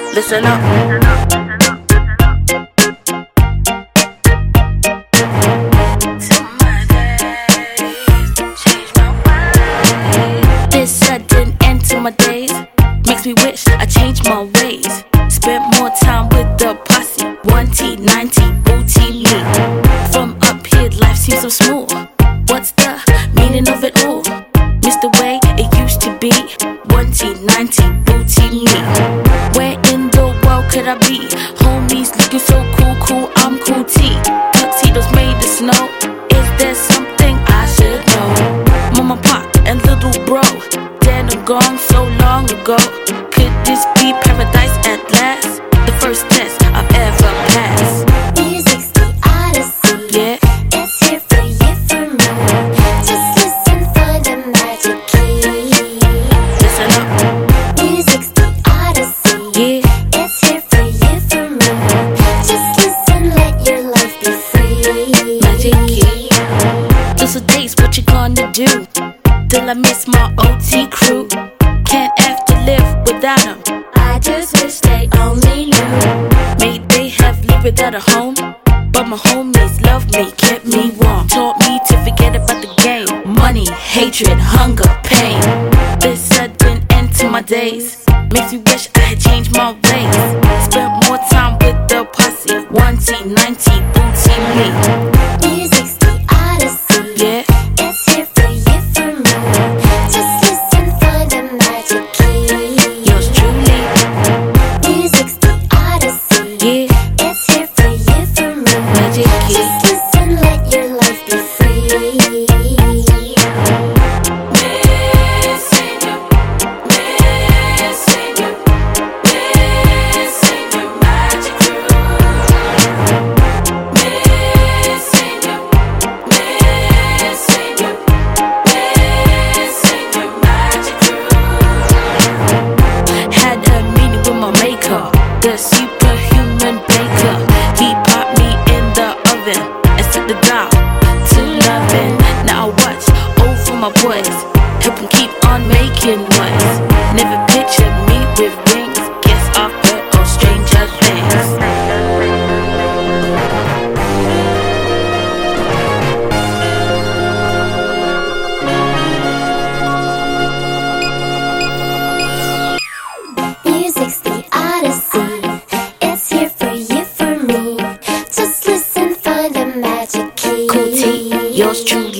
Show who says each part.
Speaker 1: Listen up. This sudden end to my days makes me wish I changed my ways. Spent more time with the posse, 1T, 9T, booty me. From up here, life seems so small. What's the meaning of it all? Missed the way it used to be, 1T, 9T, booty me. Where in the world could I be? Homies looking so cool, I'm cool T. Tuxedos made of snow. Is there something I should know? Mama, pop, and little bro, dead and gone so long ago. Could this be paradise at last? The first test I've ever passed.
Speaker 2: Music's the odyssey.
Speaker 1: Yeah.
Speaker 2: It's here for you, for me. Just listen for the magic key.
Speaker 1: Listen up.
Speaker 2: Music's the odyssey.
Speaker 1: Yeah.
Speaker 2: It's here for you, for me. Just listen, let your life be free.
Speaker 1: Magic key. Those are days, what you gonna do? Till I miss my OT crew. Can't have to live without them.
Speaker 2: I just wish they only knew.
Speaker 1: May they have lived without a home, but my homies loved me, kept me warm. Taught me to forget about the game. Money, hatred, hunger, pain. This sudden end to my days makes me wish I had changed my ways. Spent more time with the posse, 1T, 9T, booty me.
Speaker 2: Music's the odyssey.
Speaker 1: Yeah.
Speaker 2: It's here for you, for me. Just listen for the magic key.
Speaker 1: Yours truly.
Speaker 2: Music's the odyssey.
Speaker 1: Yeah.
Speaker 2: It's here for you, for me.
Speaker 1: Magic key.
Speaker 2: Just listen, let your life be free.
Speaker 1: Had a meeting with my maker, the superhuman baker. He popped me in the oven and set the dial to loving. Now I watch over my boys, help them keep on making noise. Never pictured me with wings, guess I've heard all stranger things.
Speaker 2: Music's the odyssey. It's here for you, for me. Just listen for the magic key.
Speaker 1: Cool T, yours truly.